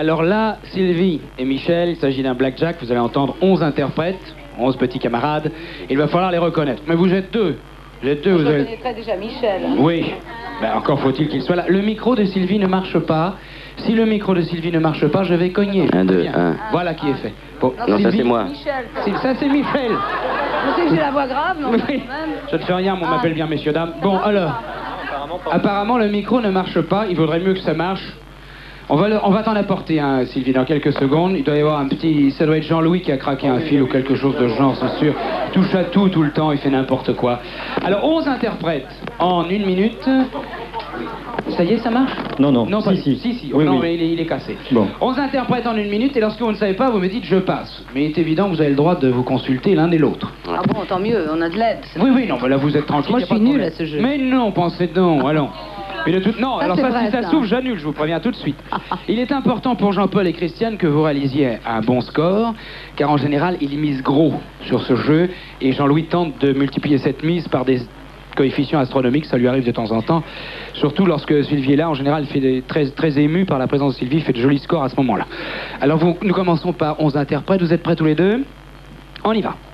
Alors là, Sylvie et Michel, il s'agit d'un blackjack. Vous allez entendre 11 interprètes, 11 petits camarades. Il va falloir les reconnaître. Mais vous êtes deux. Vous êtes deux. Je reconnaîtrais déjà Michel. Oui. Ben, encore faut-il qu'il soit là. Le micro de Sylvie ne marche pas. Si le micro de Sylvie ne marche pas, je vais cogner. 1, 2, 1. Voilà qui est fait. Bon, Non, ça c'est moi. Michel. Ça c'est Michel. Je sais que j'ai la voix grave, mais Oui. quand même. Je ne fais rien, on m'appelle bien messieurs dames. Bon alors, apparemment le micro ne marche pas. Il vaudrait mieux que ça marche. On va t'en apporter un, Sylvie, dans quelques secondes. Il doit y avoir un petit... Ça doit être Jean-Louis qui a craqué un fil ou quelque chose de ce genre, c'est sûr. Il touche à tout le temps, il fait n'importe quoi. Alors, 11 interprètes en 1 minute. Ça y est, ça marche? Non, non. Non, pas si. Si. Oui, non, oui. mais il est cassé. Bon. 11 interprètes en 1 minute, et lorsque vous ne savez pas, vous me dites « je passe ». Mais il est évident, vous avez le droit de vous consulter l'un et l'autre. Ah bon, tant mieux, on a de l'aide. Oui, non, mais là vous êtes tranquille. Moi, y a je pas suis de nulle problème. à ce jeu. Mais non, pensez non, allons. Mais de toute... Non, Ça, alors c'est ça, vrai, si ça ça. s'ouvre, j'annule, je vous préviens tout de suite. Il est important pour Jean-Paul et Christiane que vous réalisiez un bon score, car en général, ils misent gros sur ce jeu, et Jean-Louis tente de multiplier cette mise par des coefficients astronomiques, ça lui arrive de temps en temps. Surtout lorsque Sylvie est là, en général, il fait très ému par la présence de Sylvie, il fait de jolis scores à ce moment-là. Alors nous commençons par 11 interprètes, vous êtes prêts tous les deux? On y va.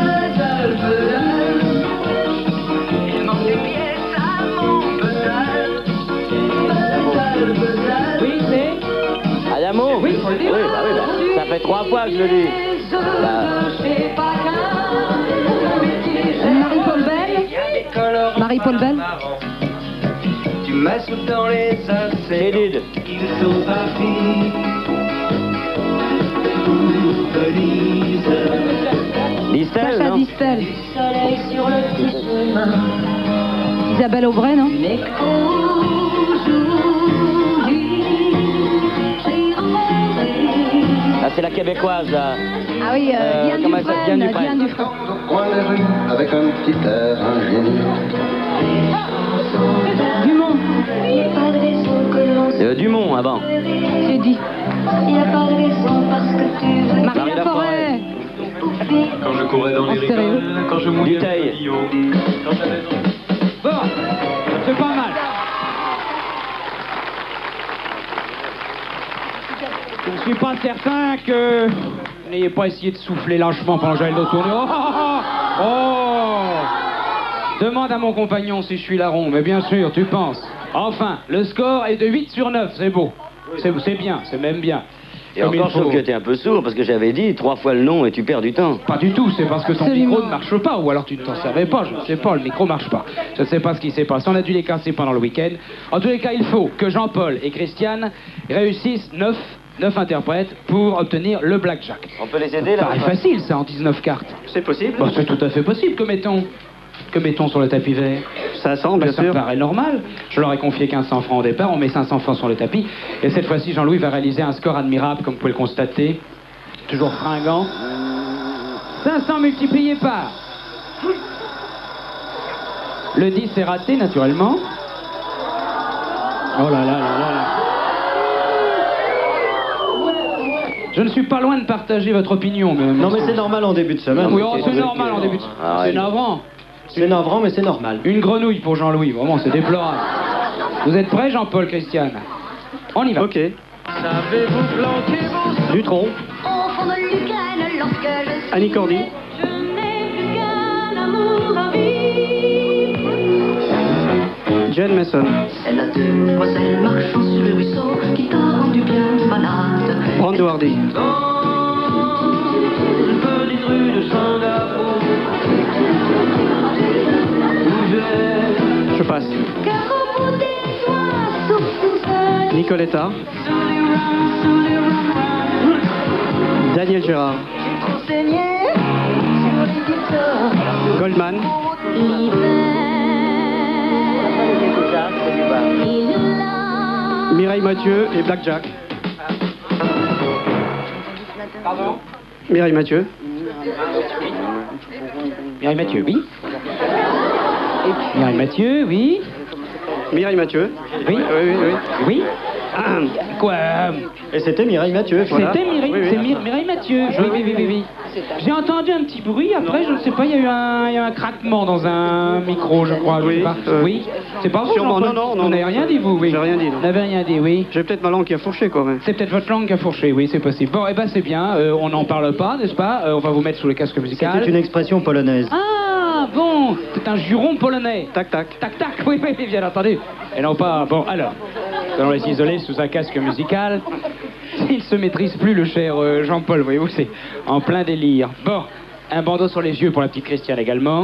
Oui, c'est... Adamo? Oui, faut le dire. Ça fait 3 fois que je le dis. Marie-Paul Bell. Marie-Paul Bell. Tu m'assoules dans les C'est Did. Ils sont partis pour Venise. Distel, Sacha non? Distel. Soleil sur le petit chemin. Isabelle Aubray, non? Mais qu'aujourd'hui, j'ai rencontré. Ah, c'est la québécoise, là. Ah oui, Diane comment elle s'appelle? Dufresne. Diane Diane Dufresne. Dufresne. Au coin des rues, avec un petit air ingénieux. Dumont. Il n'y a pas de raison que l'on se Dumont, avant. J'ai dit. Il n'y a pas de raison parce que tu veux. Marie Laforêt. Quand je courais dans les En stéréo. rigoles, quand je mouillais Dutheil. le maillot, quand j'avais... Bon, c'est pas mal. Je ne suis pas certain que vous n'ayez pas essayé de souffler lâchement pendant que j'allais le tourner. Oh! Demande à mon compagnon si je suis larron, mais bien sûr, tu penses. Enfin, le score est de 8 sur 9, c'est beau. C'est bien, c'est même bien. Et Comme encore, il faut. sauf que t'es un peu sourd, parce que j'avais dit 3 fois le nom et tu perds du temps. Pas du tout, c'est parce que ton Absolument. micro ne marche pas, ou alors tu ne t'en servais pas, je ne sais pas, le micro marche pas. Je ne sais pas ce qui s'est passé, on a dû les casser pendant le week-end. En tous les cas, il faut que Jean-Paul et Christiane réussissent 9 interprètes pour obtenir le blackjack. On peut les aider, là? C'est facile ça, en 19 cartes. C'est possible? Bon, c'est tout à fait possible, que mettons sur le tapis vert? 500, bien Ça me sûr. paraît normal. Je leur ai confié 1500 francs au départ, on met 500 francs sur le tapis. Et cette fois-ci, Jean-Louis va réaliser un score admirable, comme vous pouvez le constater. Toujours fringant. 500 multiplié par... Le 10 est raté, naturellement. Oh là là là là. Je ne suis pas loin de partager votre opinion, mais... Non, mais c'est normal en début de semaine. Oui, oh, c'est normal en début de... Ah, ouais. C'est navrant. C'est navrant, mais c'est normal. Une grenouille pour Jean-Louis, vraiment, c'est déplorable. Vous êtes prêts, Jean-Paul, Christiane? On y va. Ok. Savez-vous planter vos... Dutronc. Au fond de l'Ukraine, lorsque je suis Annie Cordy. je n'ai plus qu'un amour à vivre. Jane Mason. C'est la demoiselle marchant sur le ruisseau qui t'a rendu bien malade. Brando Hardy. Une petite rue de Singapour où j'ai... Je passe. Car au bout des soins, sauf une seule. Nicoletta. Daniel Gérard. J'ai trop saigné sur les guitares. Goldman. Mireille Mathieu et Blackjack. Pardon? Mireille Mathieu. Mireille Mathieu, oui. Mireille Mathieu, oui. Mireille Mathieu. Oui. Oui. Oui. Quoi? Et c'était Mireille Mathieu. Voilà. C'était Mireille Oui, oui, c'est d'accord. Mireille Mathieu. Oui. J'ai entendu un petit bruit, après, je ne sais pas, il y a eu un craquement dans un micro, je crois. Je Oui, sais pas. Oui, c'est pas vous, sûrement, Jean-Paul? non. Vous n'avez rien dit, vous, oui. J'ai rien dit, non. Vous n'avez rien dit, oui. J'ai peut-être ma langue qui a fourché, quoi. Ouais. C'est peut-être votre langue qui a fourché, oui, c'est possible. Bon, eh ben c'est bien, on n'en parle pas, n'est-ce pas? On va vous mettre sous le casque musical. C'est une expression polonaise. Ah, bon, c'est un juron polonais. Tac, tac. Tac, tac, oui, bien entendu. Et non pas... Bon, alors, nous allons les isoler sous un casque musical. Il se maîtrise plus, le cher Jean-Paul, voyez-vous, c'est en plein délire. Bon, un bandeau sur les yeux pour la petite Christiane également.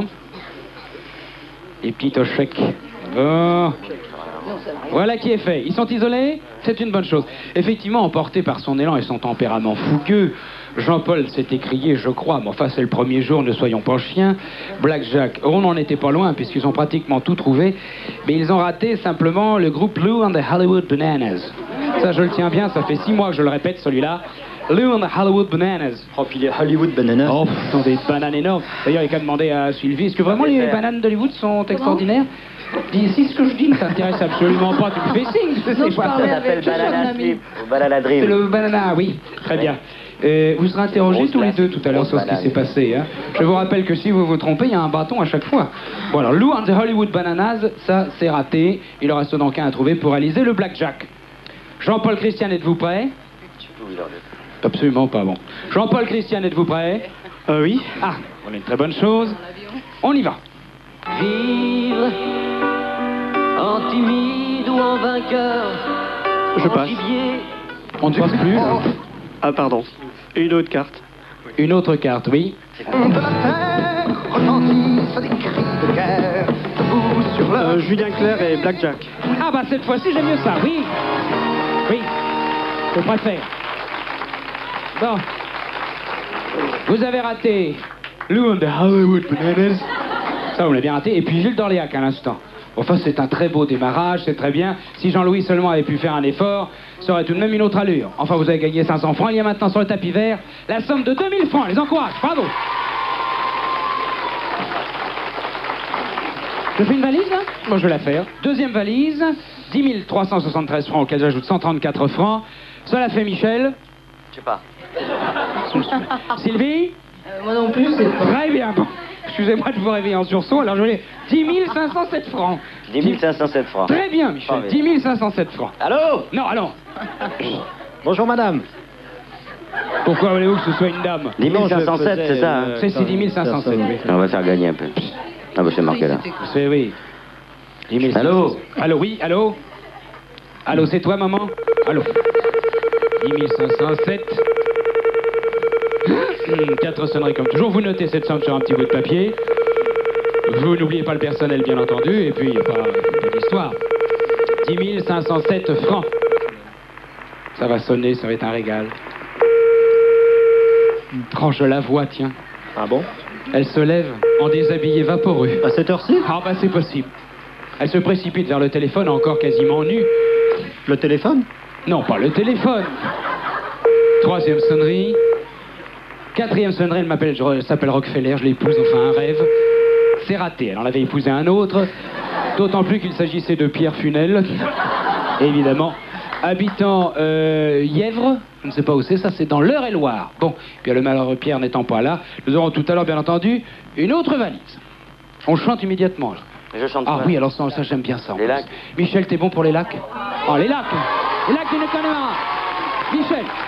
Et petit Tochek. Bon. Voilà qui est fait. Ils sont isolés, c'est une bonne chose. Effectivement, emporté par son élan et son tempérament fougueux, Jean-Paul s'est écrié, je crois, mais enfin c'est le premier jour, ne soyons pas chiens. Black Jack, on n'en était pas loin puisqu'ils ont pratiquement tout trouvé, mais ils ont raté simplement le groupe Lou and the Hollywood Bananas. Ça je le tiens bien, ça fait 6 mois que je le répète celui-là. Lou and the Hollywood Bananas. Oh, puis les Hollywood Bananas. Oh, ce sont des bananes énormes. D'ailleurs, il y a qu'à demander à Sylvie, est-ce que vraiment les bananes d'Hollywood sont extraordinaires? Dis, si ce que je dis ne t'intéresse absolument pas, tu me fais signe. Je sais Non, je pas. parlais Ça s'appelle avec Banana Slip ou Banana Dream. C'est le banana, oui. Très bien. Vous serez interrogés Grosse tous les glace, deux tout à l'heure grosse sur ce qui banane. s'est passé. Hein. Je vous rappelle que si vous vous trompez, il y a un bâton à chaque fois. Bon alors, Lou and the Hollywood Bananas, ça c'est raté. Il en reste donc qu'un à trouver pour réaliser le blackjack. Jean-Paul Christian, êtes-vous prêt? Absolument pas bon. Jean-Paul Christian, êtes-vous prêt? Oui. Ah, on a une très bonne chose. On y va. Vivre en timide ou en vainqueur. Je en passe. gibier. On ne passe plus. là. Ah, pardon. Une autre carte. Une autre carte, oui. De la terre retentissent des cris de guerre. Debout sur le... Julien Clerc et Black Jack. Ah bah cette fois-ci j'aime mieux ça, oui. Oui, je préfère. Bon. Vous avez raté Lou and the Hollywood Bananas. Ça, on l'a bien raté. Et puis Gilles d'Orléac à l'instant. Enfin, c'est un très beau démarrage, c'est très bien. Si Jean-Louis seulement avait pu faire un effort, ça aurait tout de même une autre allure. Enfin, vous avez gagné 500 francs. Il y a maintenant sur le tapis vert la somme de 2000 francs. Les encourage. Bravo. Je fais une valise, là? Bon, je vais la faire. Deuxième valise, 10 373 francs, auxquels j'ajoute 134 francs. Cela fait Michel. Je sais pas. Sylvie? Moi non plus, c'est pas... Très bien. Bon, excusez-moi de vous réveiller en sursaut. Alors, je voulais 10 507 francs. 10 507 francs. Très bien, Michel. Parfait. 10 507 francs. Allô? Non, allons. Bonjour madame. Pourquoi voulez-vous que ce soit une dame? 10 507, c'est ça, hein? C'est 10 507, oui. On va faire gagner un peu. Ah bah c'est marqué là. C'est oui. 10 507. Allô? Allô, oui, allô? Allô, c'est toi, maman? Allô? 10 507. 4 sonneries comme toujours. Vous notez cette somme sur un petit bout de papier. Vous n'oubliez pas le personnel, bien entendu. Et puis, il n'y a pas d'histoire. 10 507 francs. Ça va sonner, ça va être un régal. Oh, je la vois, tiens. Ah bon? Elle se lève en déshabillé vaporeux. À cette heure-ci? Ah bah c'est possible. Elle se précipite vers le téléphone encore quasiment nue. Le téléphone? Non, pas le téléphone. Troisième sonnerie. Quatrième sonnerie, elle s'appelle Rockefeller, je l'épouse, enfin un rêve. C'est raté, elle en avait épousé un autre. D'autant plus qu'il s'agissait de Pierre Funel. Évidemment. Habitant Yèvre, je ne sais pas où c'est, ça c'est dans l'Eure-et-Loire. Bon, puis le malheureux Pierre n'étant pas là, nous aurons tout à l'heure, bien entendu, une autre valise. On chante immédiatement. Là. Je chante Ah pas. oui, alors ça j'aime bien ça. en Les plus. lacs. Michel, t'es bon pour les lacs? Oh, les lacs du Connemara. Michel,